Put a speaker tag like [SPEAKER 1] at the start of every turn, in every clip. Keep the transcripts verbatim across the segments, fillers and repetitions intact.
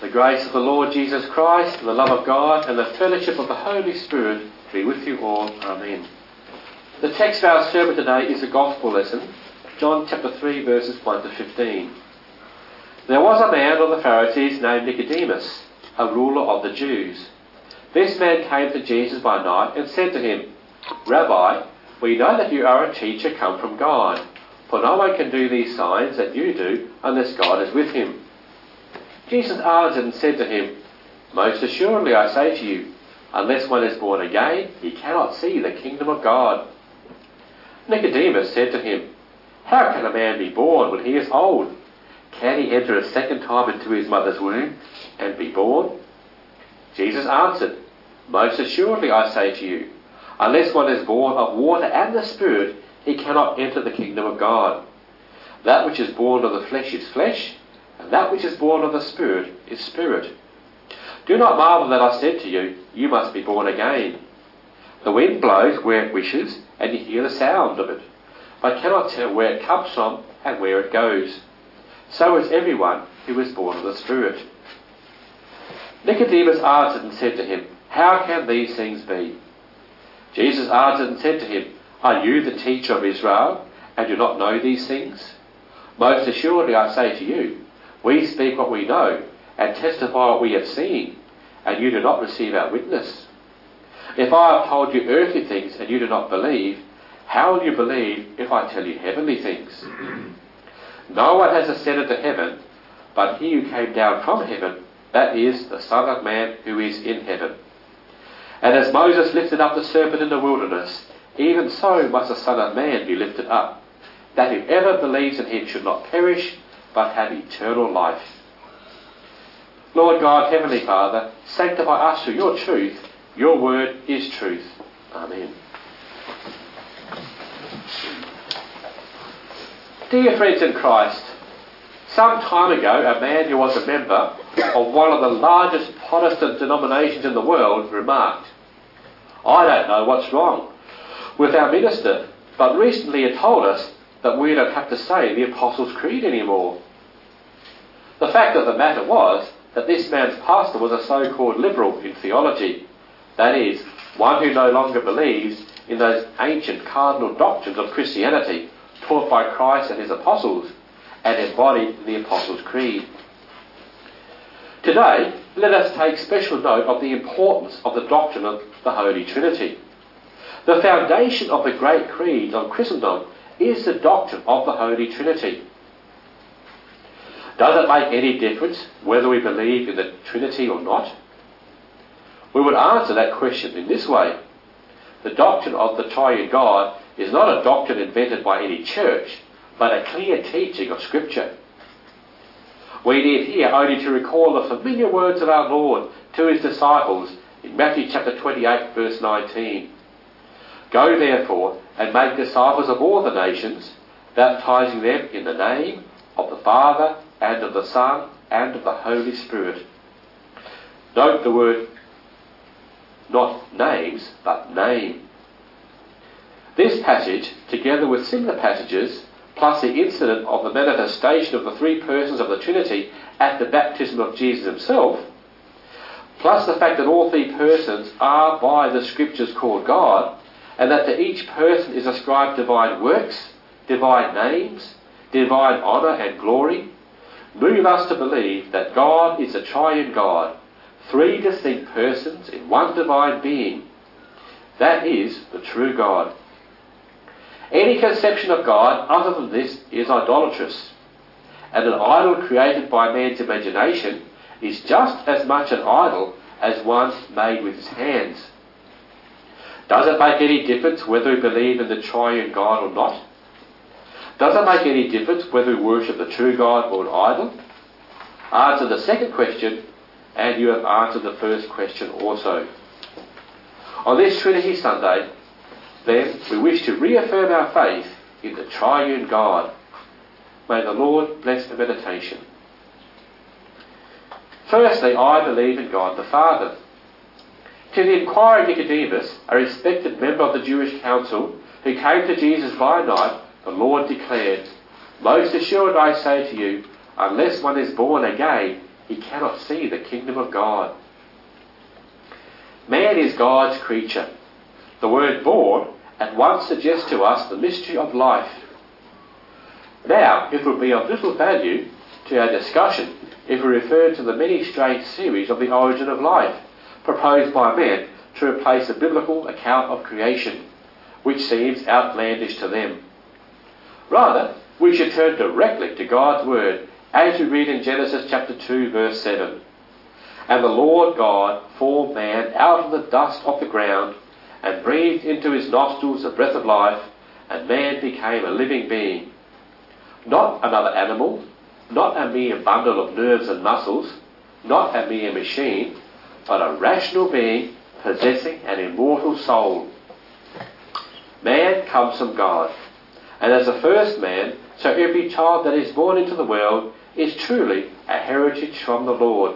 [SPEAKER 1] The grace of the Lord Jesus Christ, and the love of God, and the fellowship of the Holy Spirit be with you all. Amen. The text for our sermon today is a gospel lesson, John chapter three, verses one to fifteen. There was a man of the Pharisees named Nicodemus, a ruler of the Jews. This man came to Jesus by night and said to him, Rabbi, we know that you are a teacher come from God, for no one can do these signs that you do unless God is with him. Jesus answered and said to him, Most assuredly I say to you, unless one is born again, he cannot see the kingdom of God. Nicodemus said to him, How can a man be born when he is old? Can he enter a second time into his mother's womb and be born? Jesus answered, Most assuredly I say to you, unless one is born of water and the Spirit, he cannot enter the kingdom of God. That which is born of the flesh is flesh, and that which is born of the Spirit is spirit. Do not marvel that I said to you, You must be born again. The wind blows where it wishes, and you hear the sound of it, but cannot tell where it comes from and where it goes. So is everyone who is born of the Spirit. Nicodemus answered and said to him, How can these things be? Jesus answered and said to him, Are you the teacher of Israel, and do not know these things? Most assuredly I say to you, we speak what we know, and testify what we have seen, and you do not receive our witness. If I have told you earthly things and you do not believe, how will you believe if I tell you heavenly things? No one has ascended to heaven, but he who came down from heaven, that is, the Son of Man who is in heaven. And as Moses lifted up the serpent in the wilderness, even so must the Son of Man be lifted up, that whoever believes in him should not perish, but have eternal life. Lord God, Heavenly Father, sanctify us through your truth. Your word is truth. Amen. Dear friends in Christ, some time ago a man who was a member of one of the largest Protestant denominations in the world remarked, I don't know what's wrong with our minister, but recently he told us that we don't have to say the Apostles' Creed anymore. The fact of the matter was that this man's pastor was a so-called liberal in theology, that is, one who no longer believes in those ancient cardinal doctrines of Christianity taught by Christ and his apostles and embodied in the Apostles' Creed. Today, let us take special note of the importance of the doctrine of the Holy Trinity. The foundation of the great creeds of Christendom is the doctrine of the Holy Trinity. Does it make any difference whether we believe in the Trinity or not? We would answer that question in this way. The doctrine of the Triune God is not a doctrine invented by any church, but a clear teaching of Scripture. We need here only to recall the familiar words of our Lord to his disciples in Matthew chapter twenty-eight, verse nineteen. Go therefore and make disciples of all the nations, baptizing them in the name of the Father and of the Son and of the Holy Spirit. Note the word, not names, but name. This passage, together with similar passages, plus the incident of the manifestation of the three persons of the Trinity at the baptism of Jesus himself, plus the fact that all three persons are by the Scriptures called God, and that to each person is ascribed divine works, divine names, divine honour and glory, move us to believe that God is a triune God, three distinct persons in one divine being. That is the true God. Any conception of God other than this is idolatrous, and an idol created by man's imagination is just as much an idol as one made with his hands. Does it make any difference whether we believe in the triune God or not? Does it make any difference whether we worship the true God or an idol? Answer the second question, and you have answered the first question also. On this Trinity Sunday, then, we wish to reaffirm our faith in the triune God. May the Lord bless the meditation. Firstly, I believe in God the Father. To the inquiring Nicodemus, a respected member of the Jewish council, who came to Jesus by night, the Lord declared, Most assuredly I say to you, unless one is born again, he cannot see the kingdom of God. Man is God's creature. The word born at once suggests to us the mystery of life. Now, it would be of little value to our discussion if we referred to the many strange theories of the origin of life proposed by men to replace the biblical account of creation, which seems outlandish to them. Rather, we should turn directly to God's word as we read in Genesis chapter two verse seven. And the Lord God formed man out of the dust of the ground and breathed into his nostrils the breath of life, and man became a living being. Not another animal, not a mere bundle of nerves and muscles, not a mere machine, but a rational being possessing an immortal soul. Man comes from God, and as the first man, so every child that is born into the world is truly a heritage from the Lord.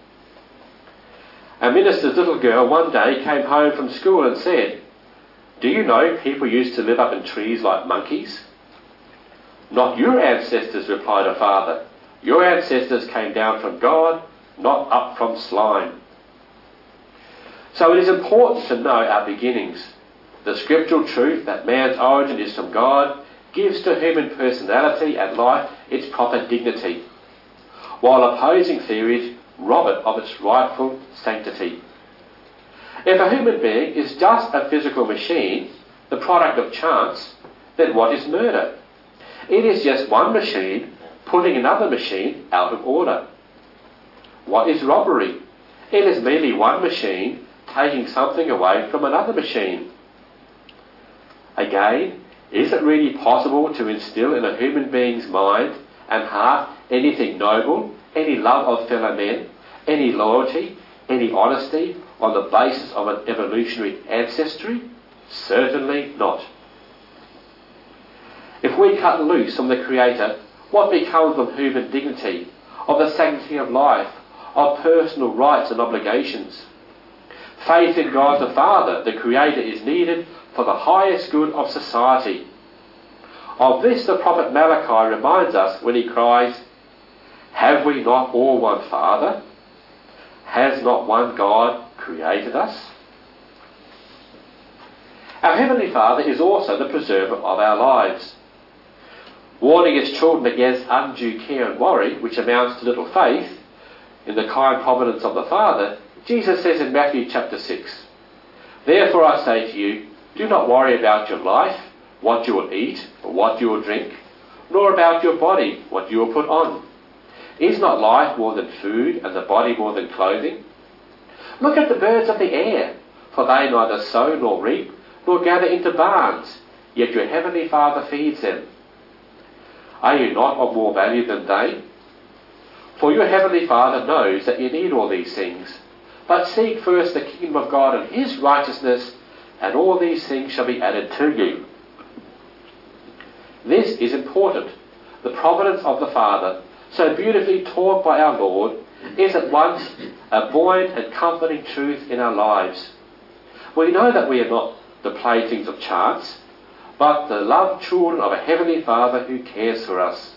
[SPEAKER 1] A minister's little girl one day came home from school and said, "Do you know people used to live up in trees like monkeys?" "Not your ancestors," replied her father. "Your ancestors came down from God, not up from slime." So it is important to know our beginnings. The scriptural truth that man's origin is from God gives to human personality and life its proper dignity, while opposing theories rob it of its rightful sanctity. If a human being is just a physical machine, the product of chance, then what is murder? It is just one machine putting another machine out of order. What is robbery? It is merely one machine taking something away from another machine. Again, is it really possible to instill in a human being's mind and heart anything noble, any love of fellow men, any loyalty, any honesty on the basis of an evolutionary ancestry? Certainly not. If we cut loose from the Creator, what becomes of human dignity, of the sanctity of life, of personal rights and obligations? Faith in God the Father, the Creator, is needed for the highest good of society. Of this the prophet Malachi reminds us when he cries, "Have we not all one Father? Has not one God created us?" Our Heavenly Father is also the preserver of our lives. Warning his children against undue care and worry, which amounts to little faith, in the kind providence of the Father, Jesus says in Matthew chapter six, "Therefore I say to you, do not worry about your life, what you will eat or what you will drink, nor about your body, what you will put on. Is not life more than food, and the body more than clothing? Look at the birds of the air, for they neither sow nor reap, nor gather into barns, yet your heavenly Father feeds them. Are you not of more value than they? For your heavenly Father knows that you need all these things. But seek first the kingdom of God and his righteousness, and all these things shall be added to you." This is important. The providence of the Father, so beautifully taught by our Lord, is at once a buoyant and comforting truth in our lives. We know that we are not the playthings of chance, but the loved children of a Heavenly Father who cares for us.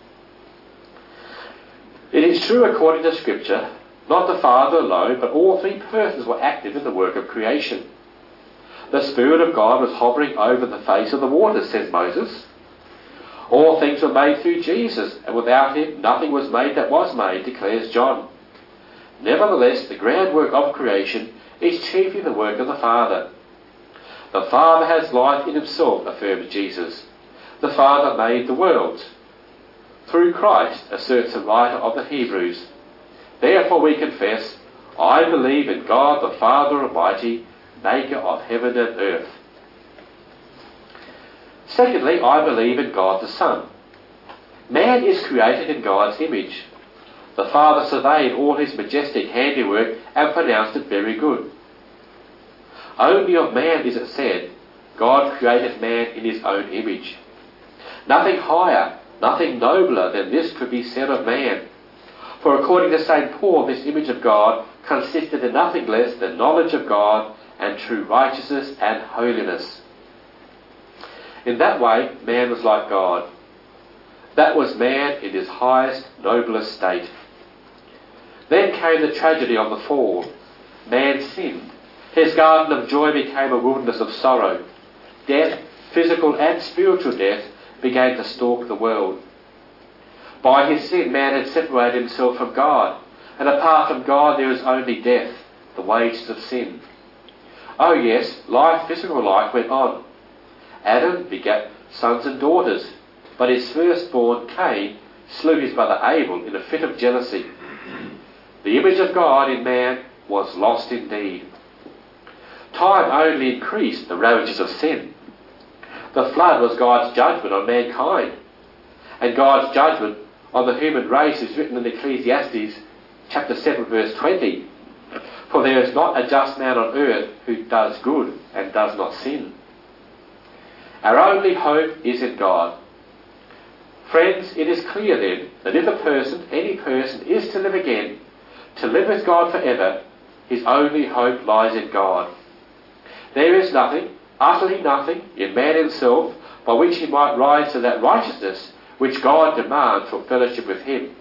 [SPEAKER 1] It is true according to Scripture, not the Father alone, but all three persons were active in the work of creation. The Spirit of God was hovering over the face of the waters, says Moses. All things were made through Jesus, and without him nothing was made that was made, declares John. Nevertheless, the groundwork of creation is chiefly the work of the Father. The Father has life in himself, affirms Jesus. The Father made the worlds. Through Christ, asserts the writer of the Hebrews. Therefore we confess, I believe in God the Father Almighty, maker of heaven and earth. Secondly, I believe in God the Son. Man is created in God's image. The Father surveyed all his majestic handiwork and pronounced it very good. Only of man is it said, God created man in his own image. Nothing higher, nothing nobler than this could be said of man. For according to Saint Paul, this image of God consisted in nothing less than knowledge of God and true righteousness and holiness. In that way, man was like God. That was man in his highest, noblest state. Then came the tragedy of the fall. Man sinned. His garden of joy became a wilderness of sorrow. Death, physical and spiritual death, began to stalk the world. By his sin, man had separated himself from God, and apart from God there is only death, the wages of sin. Oh yes, life, physical life, went on. Adam begat sons and daughters, but his firstborn, Cain, slew his brother Abel in a fit of jealousy. The image of God in man was lost indeed. Time only increased the ravages of sin. The flood was God's judgment on mankind, and God's judgment on the human race is written in Ecclesiastes chapter seven verse twenty. For there is not a just man on earth who does good and does not sin. Our only hope is in God. Friends, it is clear then that if a person, any person, is to live again, to live with God forever, his only hope lies in God. There is nothing, utterly nothing, in man himself by which he might rise to that righteousness which God demands for fellowship with him.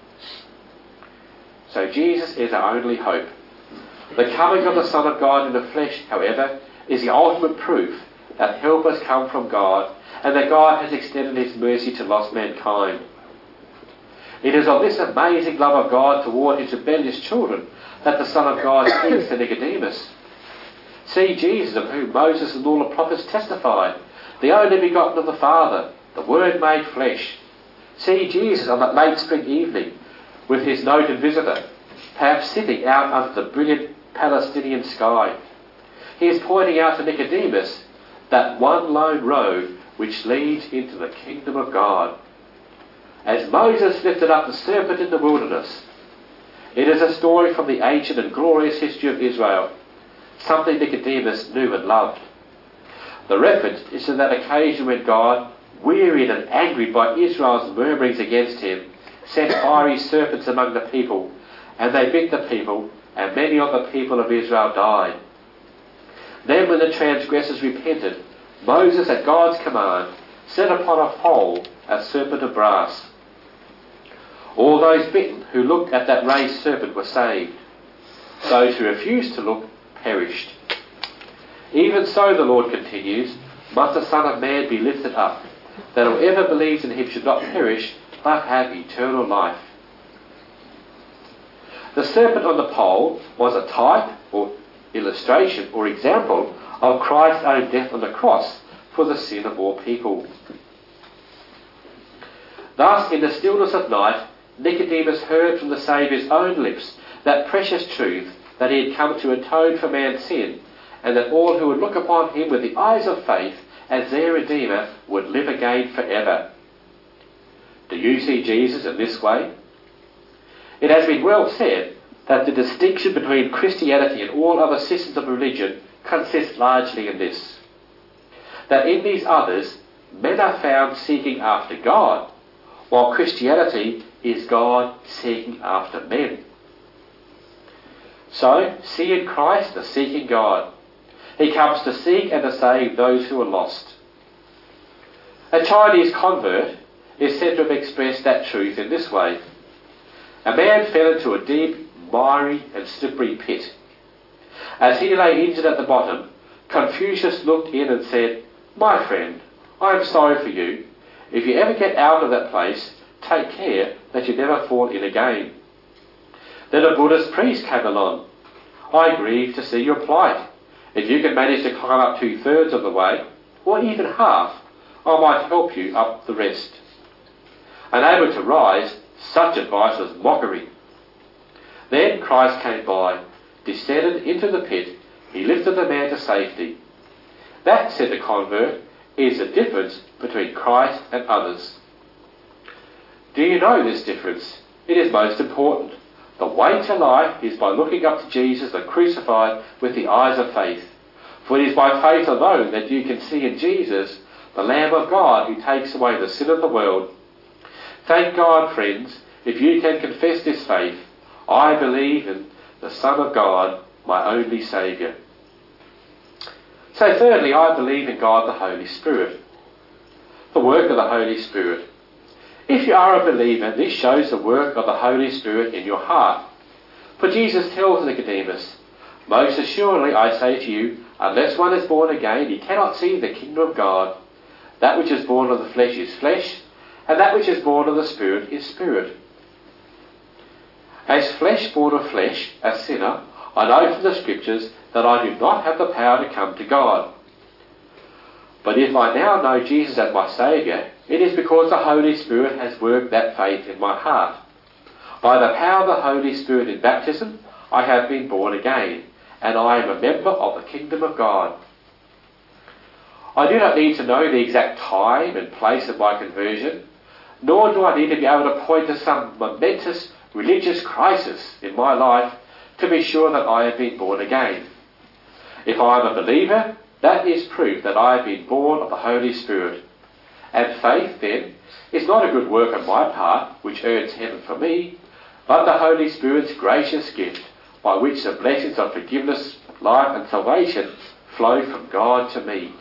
[SPEAKER 1] So Jesus is our only hope. The coming of the Son of God in the flesh, however, is the ultimate proof that help has come from God and that God has extended his mercy to lost mankind. It is of this amazing love of God toward his rebellious children that the Son of God speaks to Nicodemus. See Jesus, of whom Moses and all the prophets testified, the only begotten of the Father, the Word made flesh. See Jesus on that late spring evening with his noted visitor, perhaps sitting out under the brilliant Palestinian sky. He is pointing out to Nicodemus that one lone road which leads into the kingdom of God. As Moses lifted up the serpent in the wilderness, it is a story from the ancient and glorious history of Israel, something Nicodemus knew and loved. The reference is to that occasion when God, wearied and angry by Israel's murmurings against him, sent fiery serpents among the people, and they bit the people, and many of the people of Israel died. Then when the transgressors repented, Moses, at God's command, set upon a pole a serpent of brass. All those bitten who looked at that raised serpent were saved. Those who refused to look perished. Even so, the Lord continues, must the Son of Man be lifted up, that whoever believes in him should not perish, but have eternal life. The serpent on the pole was a type or illustration or example of Christ's own death on the cross for the sin of all people. Thus, in the stillness of night, Nicodemus heard from the Saviour's own lips that precious truth that he had come to atone for man's sin, and that all who would look upon him with the eyes of faith as their Redeemer would live again forever. Do you see Jesus in this way? It has been well said that the distinction between Christianity and all other systems of religion consists largely in this: that in these others, men are found seeking after God, while Christianity is God seeking after men. So, see in Christ the seeking God. He comes to seek and to save those who are lost. A Chinese convert is said to have expressed that truth in this way. A man fell into a deep, miry and slippery pit. As he lay injured at the bottom, Confucius looked in and said, "My friend, I am sorry for you. If you ever get out of that place, take care that you never fall in again." Then a Buddhist priest came along. "I grieve to see your plight. If you can manage to climb up two-thirds of the way, or even half, I might help you up the rest." Unable to rise, such advice was mockery. Then Christ came by, descended into the pit, he lifted the man to safety. That, said the convert, is the difference between Christ and others. Do you know this difference? It is most important. The way to life is by looking up to Jesus the crucified with the eyes of faith. For it is by faith alone that you can see in Jesus the Lamb of God who takes away the sin of the world. Thank God, friends, if you can confess this faith. I believe in the Son of God, my only Saviour. So thirdly, I believe in God the Holy Spirit. The work of the Holy Spirit. If you are a believer, this shows the work of the Holy Spirit in your heart. For Jesus tells Nicodemus, "Most assuredly I say to you, unless one is born again, he cannot see the kingdom of God. That which is born of the flesh is flesh, and that which is born of the Spirit is spirit. As flesh born of flesh, a sinner, I know from the Scriptures that I do not have the power to come to God. But if I now know Jesus as my Saviour, it is because the Holy Spirit has worked that faith in my heart. By the power of the Holy Spirit in baptism, I have been born again, and I am a member of the kingdom of God. I do not need to know the exact time and place of my conversion, nor do I need to be able to point to some momentous religious crisis in my life to be sure that I have been born again. If I am a believer, that is proof that I have been born of the Holy Spirit. And faith, then, is not a good work on my part, which earns heaven for me, but the Holy Spirit's gracious gift, by which the blessings of forgiveness, life and salvation flow from God to me.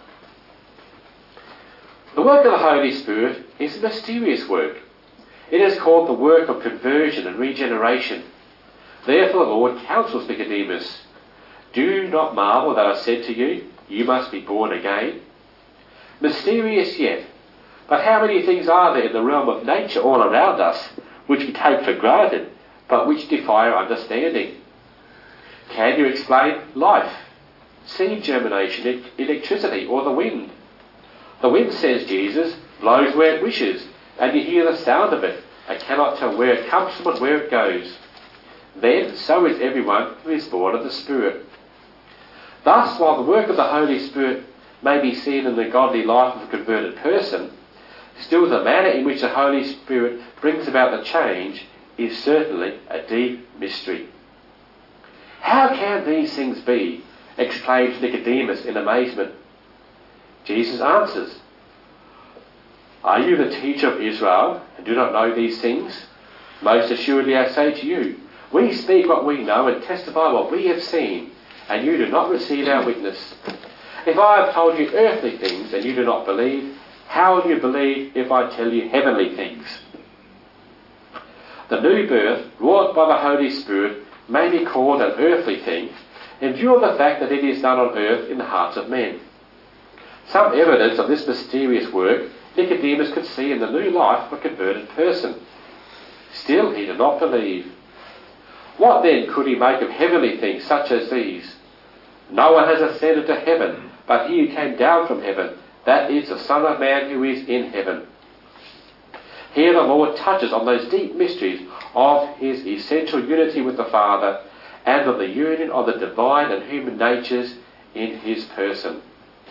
[SPEAKER 1] The work of the Holy Spirit is a mysterious work. It is called the work of conversion and regeneration. Therefore the Lord counsels Nicodemus, "Do not marvel that I said to you, you must be born again." Mysterious yet, but how many things are there in the realm of nature all around us, which we take for granted, but which defy our understanding? Can you explain life, seed germination, electricity, or the wind? The wind, says Jesus, blows where it wishes, and you hear the sound of it, and cannot tell where it comes from and where it goes. Then, so is everyone who is born of the Spirit. Thus, while the work of the Holy Spirit may be seen in the godly life of a converted person, still the manner in which the Holy Spirit brings about the change is certainly a deep mystery. "How can these things be?" exclaims Nicodemus in amazement. Jesus answers, "Are you the teacher of Israel and do not know these things? Most assuredly I say to you, we speak what we know and testify what we have seen, and you do not receive our witness. If I have told you earthly things and you do not believe, how will you believe if I tell you heavenly things?" The new birth, wrought by the Holy Spirit, may be called an earthly thing, in view of the fact that it is done on earth in the hearts of men. Some evidence of this mysterious work Nicodemus could see in the new life of a converted person. Still he did not believe. What then could he make of heavenly things such as these? "No one has ascended to heaven, but he who came down from heaven, that is the Son of Man who is in heaven." Here the Lord touches on those deep mysteries of his essential unity with the Father and of the union of the divine and human natures in his person.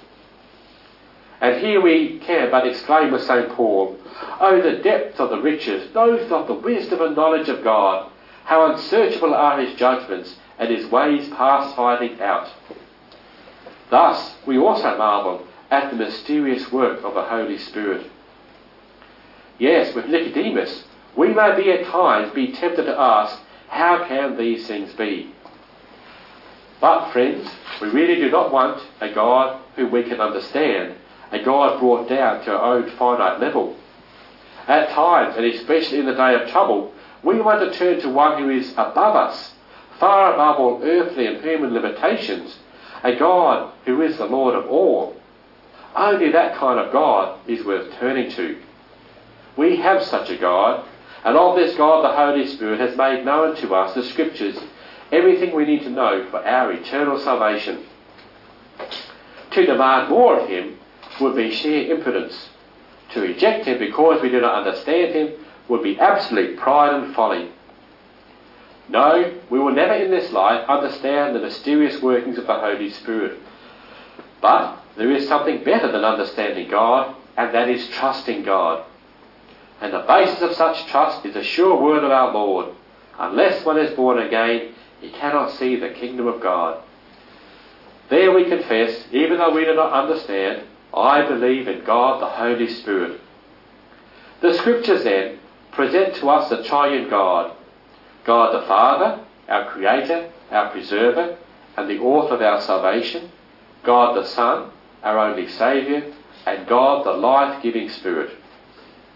[SPEAKER 1] And here we can but exclaim with Saint Paul, "Oh, the depth of the riches, both of the wisdom and knowledge of God! How unsearchable are his judgments, and his ways past finding out." Thus we also marvel at the mysterious work of the Holy Spirit. Yes, with Nicodemus, we may be at times be tempted to ask, how can these things be? But friends, we really do not want a God whom we can understand, a God brought down to our own finite level. At times, and especially in the day of trouble, we want to turn to one who is above us, far above all earthly and human limitations, a God who is the Lord of all. Only that kind of God is worth turning to. We have such a God, and of this God the Holy Spirit has made known to us the Scriptures, everything we need to know for our eternal salvation. To demand more of him would be sheer impudence. To reject him because we do not understand him would be absolute pride and folly. No, we will never in this life understand the mysterious workings of the Holy Spirit. But there is something better than understanding God, and that is trusting God. And the basis of such trust is the sure word of our Lord. Unless one is born again, he cannot see the kingdom of God. There we confess, even though we do not understand, I believe in God the Holy Spirit. The Scriptures then present to us the triune God, God the Father, our Creator, our Preserver, and the author of our salvation, God the Son, our only Saviour, and God the life-giving Spirit.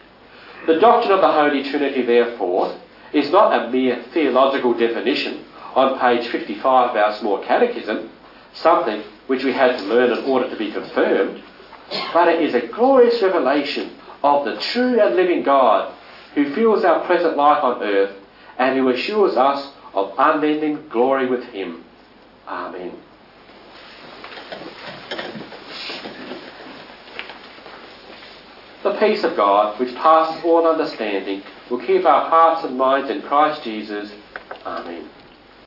[SPEAKER 1] The doctrine of the Holy Trinity, therefore, is not a mere theological definition on page fifty-five of our small catechism, something which we had to learn in order to be confirmed, but it is a glorious revelation of the true and living God who fills our present life on earth and who assures us of unending glory with him. Amen. The peace of God, which passes all understanding, will keep our hearts and minds in Christ Jesus. Amen.